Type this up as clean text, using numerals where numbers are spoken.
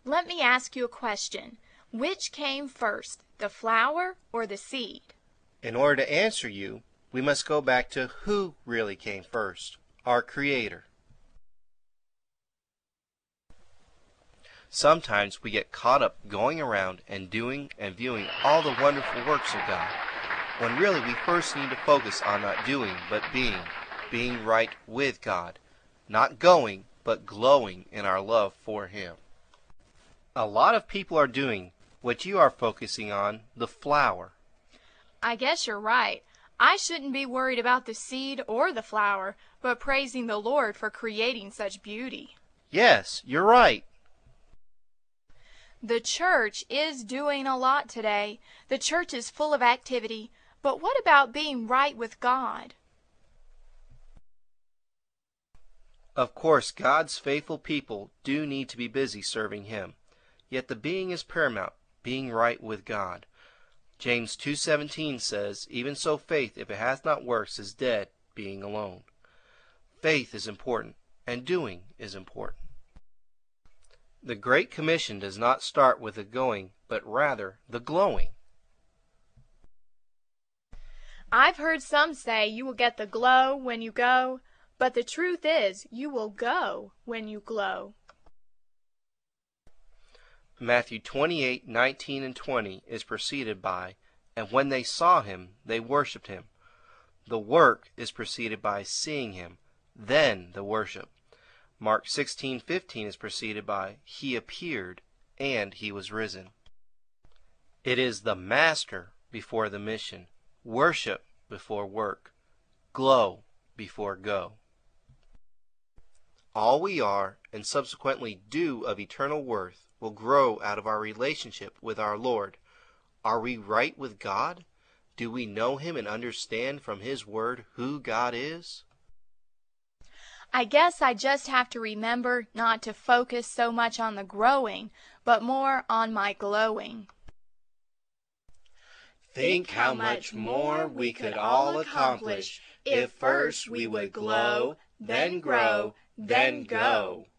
Let me ask you a question. Which came first, the flower or the seed? In order to answer you, we must go back to who really came first, our Creator. Sometimes we get caught up going around and doing and viewing all the wonderful works of God, when really we first need to focus on not doing but being right with God, not going but glowing in our love for Him. A lot of people are doing what you are focusing on, the flower. I guess you're right. I shouldn't be worried about the seed or the flower, but praising the Lord for creating such beauty. Yes, you're right. The church is doing a lot today. The church is full of activity, but what about being right with God? Of course, God's faithful people do need to be busy serving Him. Yet the being is paramount, being right with God. James 2:17 says, "Even so faith, if it hath not works, is dead, being alone." Faith is important, and doing is important. The Great Commission does not start with the going, but rather the glowing. I've heard some say you will get the glow when you go, but the truth is you will go when you glow. Matthew 28:19 and 20 is preceded by, "And when they saw him, they worshipped him." The work is preceded by seeing him, then the worship. Mark 16:15 is preceded by, "He appeared, and he was risen." It is the master before the mission, worship before work, glow before go. All we are, and subsequently do of eternal worth, will grow out of our relationship with our Lord. Are we right with God? Do we know Him and understand from His Word who God is? I guess I just have to remember not to focus so much on the growing, but more on my glowing. Think how much more we could all accomplish if first we would glow, then grow, then go.